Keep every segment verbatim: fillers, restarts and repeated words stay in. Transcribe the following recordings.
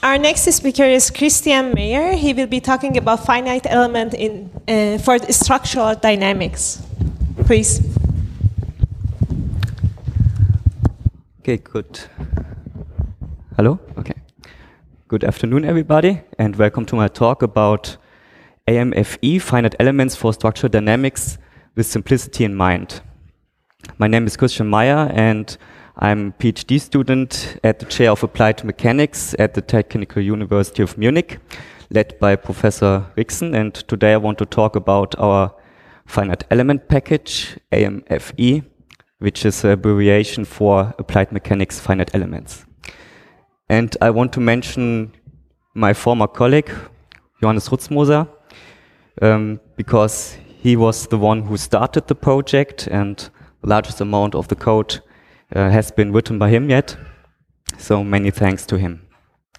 Our next speaker is Christian Meyer. He will be talking about finite element in uh, for structural dynamics. Please. Okay, good. Hello? Okay. Good afternoon, everybody, and welcome to my talk about A M F E, finite elements for structural dynamics with simplicity in mind. My name is Christian Meyer, and I'm a PhD student at the Chair of Applied Mechanics at the Technical University of Munich, led by Professor Rixen, and today I want to talk about our finite element package, A M F E, which is an abbreviation for Applied Mechanics Finite Elements. And I want to mention my former colleague, Johannes Rutzmoser, um, because he was the one who started the project, and the largest amount of the code uh, has been written by him yet. So many thanks to him.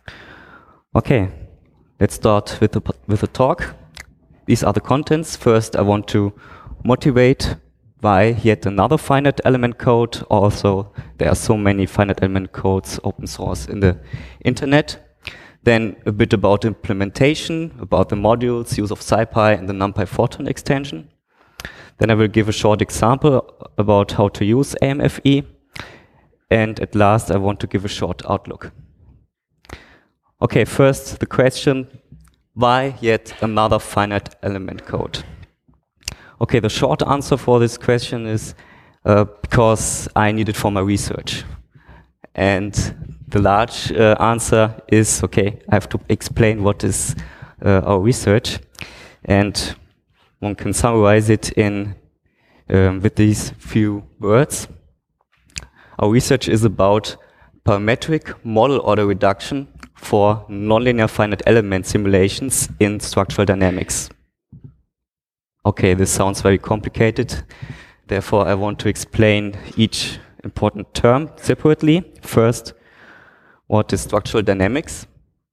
Okay, let's start with the, with the talk. These are the contents. First, I want to motivate why yet another finite element code. Also, there are so many finite element codes open source in the internet. Then a bit about implementation, about the modules, use of SciPy and the NumPy Fortran extension. Then I will give a short example about how to use A M F E. And at last, I want to give a short outlook. Okay, first the question, why yet another finite element code? Okay, the short answer for this question is uh, because I need it for my research. And the large uh, answer is, okay, I have to explain what is uh, our research. And one can summarize it in um, with these few words. Our research is about parametric model order reduction for nonlinear finite element simulations in structural dynamics. Okay, this sounds very complicated. Therefore, I want to explain each important term separately. First, what is structural dynamics?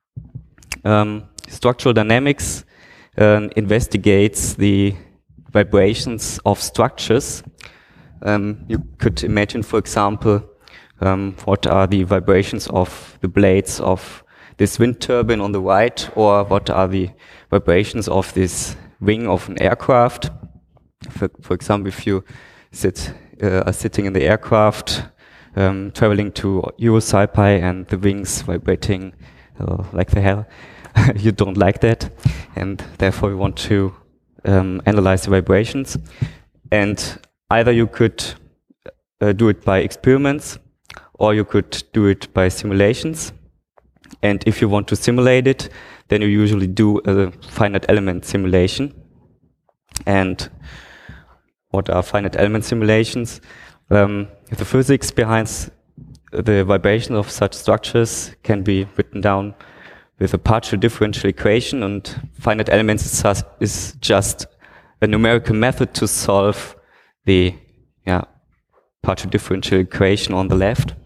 Um, structural dynamics uh, investigates the vibrations of structures. Um, you could imagine, for example, um, what are the vibrations of the blades of this wind turbine on the right, or what are the vibrations of this wing of an aircraft. For, for example, if you sit, uh, are sitting in the aircraft, um, traveling to EuroSciPy and the wings vibrating uh, like the hell, you don't like that, and therefore you want to um, analyze the vibrations. And either you could uh, do it by experiments, or you could do it by simulations. And if you want to simulate it, then you usually do a finite element simulation. And what are finite element simulations? Um, the physics behind the vibration of such structures can be written down with a partial differential equation, and finite elements is, is just a numerical method to solve the yeah, partial differential equation on the left.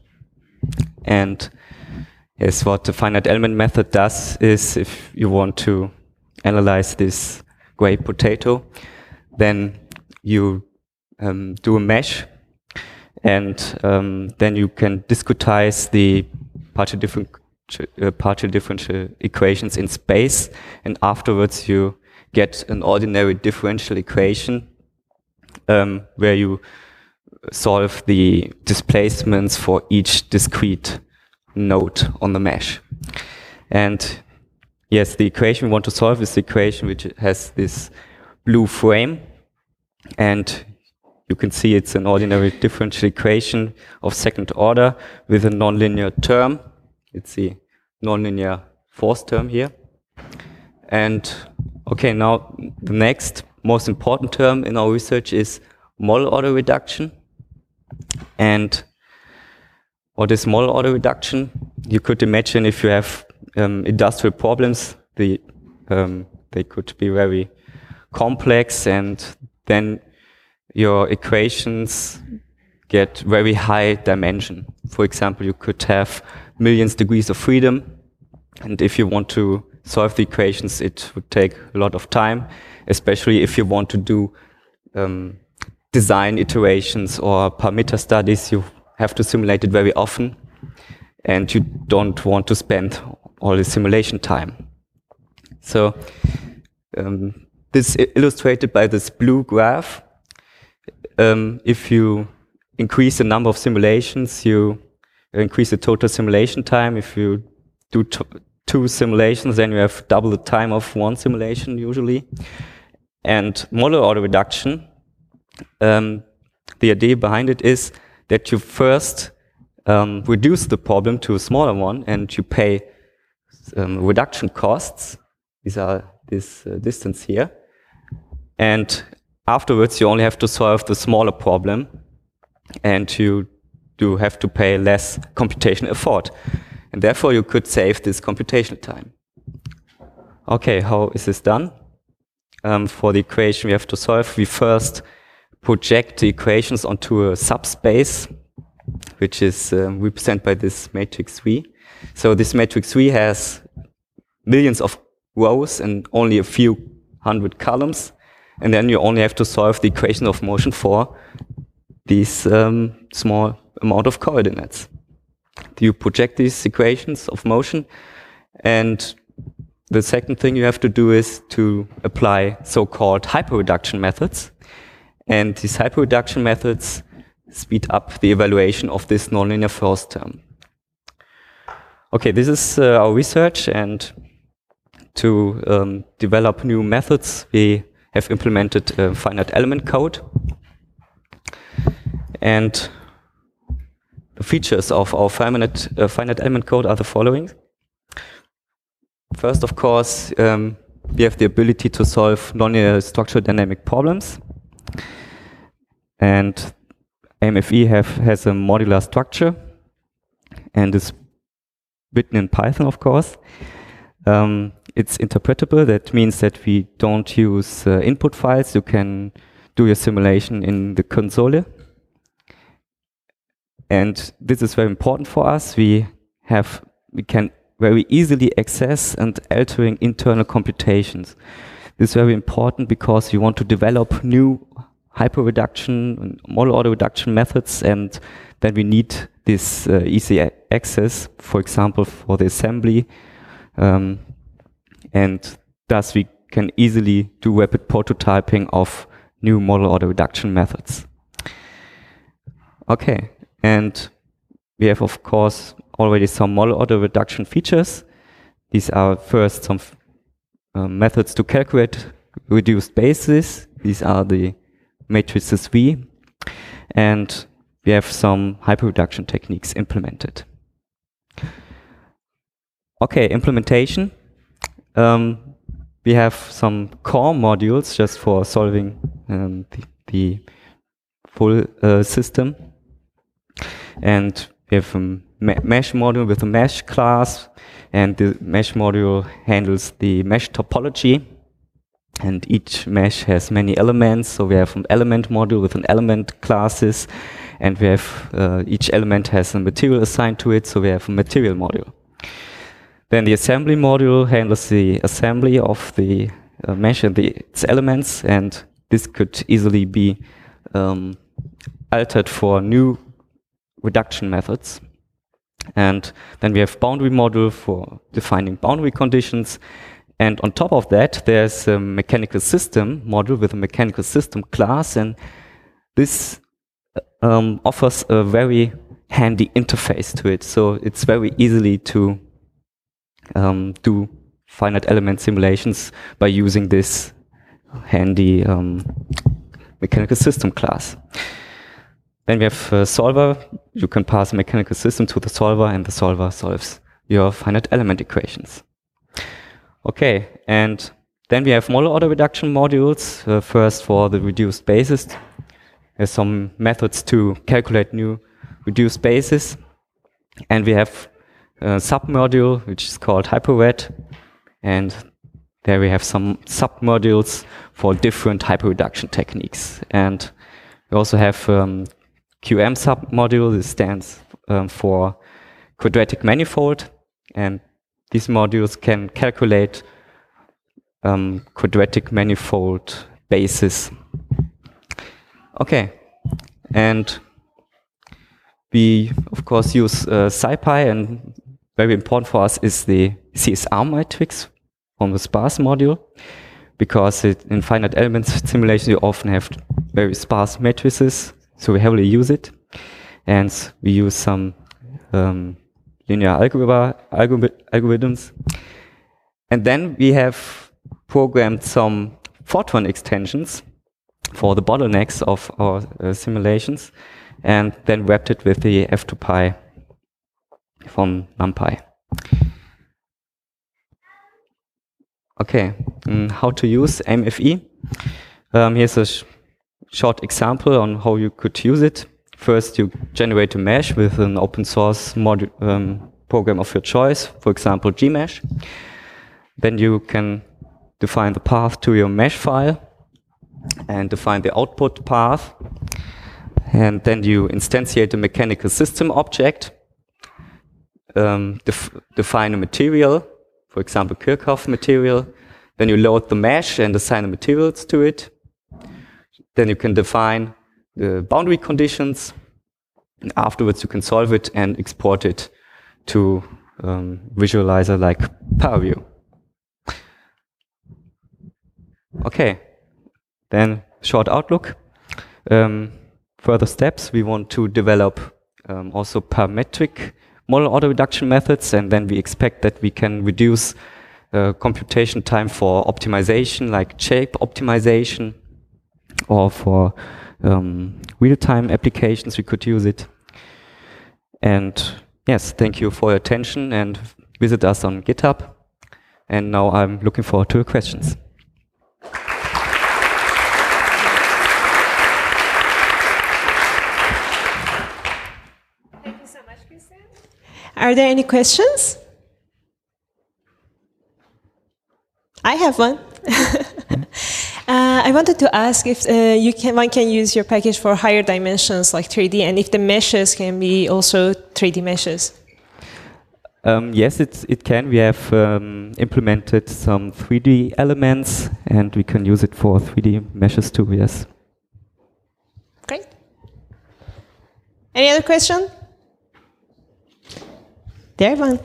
And yes, what the finite element method does is, if you want to analyze this gray potato, then you um, do a mesh, and um, then you can discretize the partial, different, uh, partial differential equations in space, and afterwards you get an ordinary differential equation um, where you solve the displacements for each discrete node on the mesh. And yes, the equation we want to solve is the equation which has this blue frame, and you can see it's an ordinary differential equation of second order with a nonlinear term. It's the nonlinear force term here. And okay, now the next most important term in our research is model order reduction. And what is model order reduction? You could imagine if you have um, industrial problems, the, um, they could be very complex, and then your equations get very high dimension. For example, you could have millions degrees of freedom, and if you want to solve the equations, it would take a lot of time, especially if you want to do um, design iterations or parameter studies. You have to simulate it very often, and you don't want to spend all the simulation time. So um, this is illustrated by this blue graph. Um, if you increase the number of simulations, you increase the total simulation time. If you do two simulations, then you have double the time of one simulation usually. And model order reduction, um, the idea behind it is that you first um, reduce the problem to a smaller one, and you pay um, reduction costs. These are this uh, distance here. And afterwards, you only have to solve the smaller problem, and you do have to pay less computational effort. And therefore, you could save this computational time. Okay, how is this done? Um, for the equation we have to solve, we first project the equations onto a subspace, which is um, represented by this matrix V. So this matrix V has millions of rows and only a few hundred columns. And then you only have to solve the equation of motion for these um, small amount of coordinates. You project these equations of motion, and the second thing you have to do is to apply so-called hyperreduction methods. And these hyperreduction methods speed up the evaluation of this nonlinear first term. Okay, this is uh, our research, and to um, develop new methods, we have implemented uh, finite element code. And the features of our finite, uh, finite element code are the following. First, of course, um, we have the ability to solve nonlinear structural dynamic problems. And A M F E have, has a modular structure and is written in Python, of course. Um, it's interpretable. That means that we don't use uh, input files. You can do your simulation in the console. And this is very important for us. We have, we can very easily access and altering internal computations. This is very important because we want to develop new hyperreduction and model order reduction methods, and then we need this uh, easy access, for example, for the assembly. Um, and thus we can easily do rapid prototyping of new model order reduction methods. Okay. And we have, of course, already some model order reduction features. These are first some uh, methods to calculate reduced bases. These are the matrices V. And we have some hyperreduction techniques implemented. Okay, implementation. Um, we have some core modules just for solving um, the, the full uh, system. And we have a me mesh module with a mesh class, and the mesh module handles the mesh topology. And each mesh has many elements, so we have an element module with an element classes, and we have uh, each element has a material assigned to it, so we have a material module. Then the assembly module handles the assembly of the uh, mesh and the, its elements, and this could easily be um, altered for new reduction methods. And then we have boundary module for defining boundary conditions. And on top of that, there's a mechanical system module with a mechanical system class. And this um, offers a very handy interface to it. So it's very easily to um, do finite element simulations by using this handy um, mechanical system class. Then we have a solver. You can pass a mechanical system to the solver, and the solver solves your finite element equations. Okay, and then we have model order reduction modules. Uh, first, for the reduced basis, there's some methods to calculate new reduced basis. And we have a sub-module, which is called hyperred. And there we have some sub-modules for different hyperreduction techniques. And we also have um, Q M sub-module. This stands um, for quadratic manifold, and these modules can calculate um, quadratic manifold bases. Okay, and we of course use uh, SciPy, and very important for us is the C S R matrix from the sparse module, because it, in finite elements simulation you often have very sparse matrices, so we heavily use it. And we use some um, linear algebra algori algorithms. And then we have programmed some Fortran extensions for the bottlenecks of our uh, simulations, and then wrapped it with the F two P Y from NumPy. Okay, mm, how to use A M F E? Um, here's a sh short example on how you could use it. First, you generate a mesh with an open source module, um, program of your choice, for example, Gmesh. Then you can define the path to your mesh file and define the output path. And then you instantiate a mechanical system object, um, def define a material, for example, Kirchhoff material. Then you load the mesh and assign the materials to it. Then you can define the boundary conditions. And afterwards, you can solve it and export it to um, visualizer like ParaView. Okay, then short outlook. Um, further steps, we want to develop um, also parametric model auto reduction methods, and then we expect that we can reduce uh, computation time for optimization, like shape optimization, or for um, real-time applications we could use it. And yes, thank you for your attention, and visit us on GitHub. And now I'm looking forward to your questions. Thank you so much, Christian. Are there any questions? I have one. uh, I wanted to ask if uh, you can, one can use your package for higher dimensions like three D, and if the meshes can be also three D meshes. Um, yes, it's, it can. We have um, implemented some three D elements, and we can use it for three D meshes too, yes. Great. Any other question? There, one.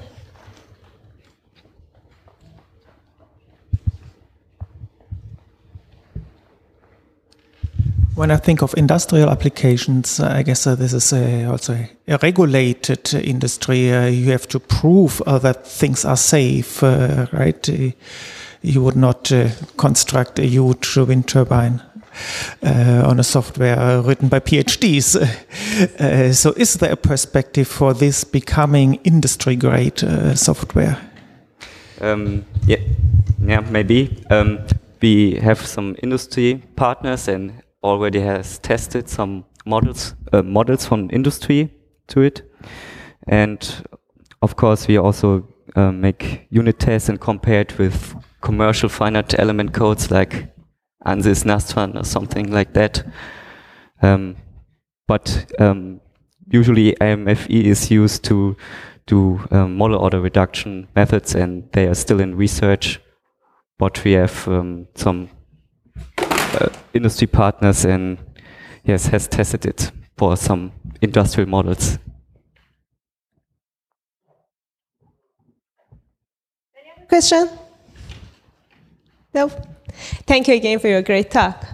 When I think of industrial applications, uh, I guess uh, this is uh, also a regulated uh, industry. Uh, you have to prove uh, that things are safe, uh, right? Uh, you would not uh, construct a huge wind turbine uh, on a software written by PhDs. uh, so is there a perspective for this becoming industry-grade uh, software? Um, yeah, yeah, maybe. Um, we have some industry partners and already has tested some models uh, models from industry to it, and of course we also uh, make unit tests and compare it with commercial finite element codes like ANSYS, Nastran or something like that. Um, but um, usually A M F E is used to do um, model order reduction methods, and they are still in research, but we have um, some Uh, industry partners and yes, has tested it for some industrial models. Any other question? No? Thank you again for your great talk.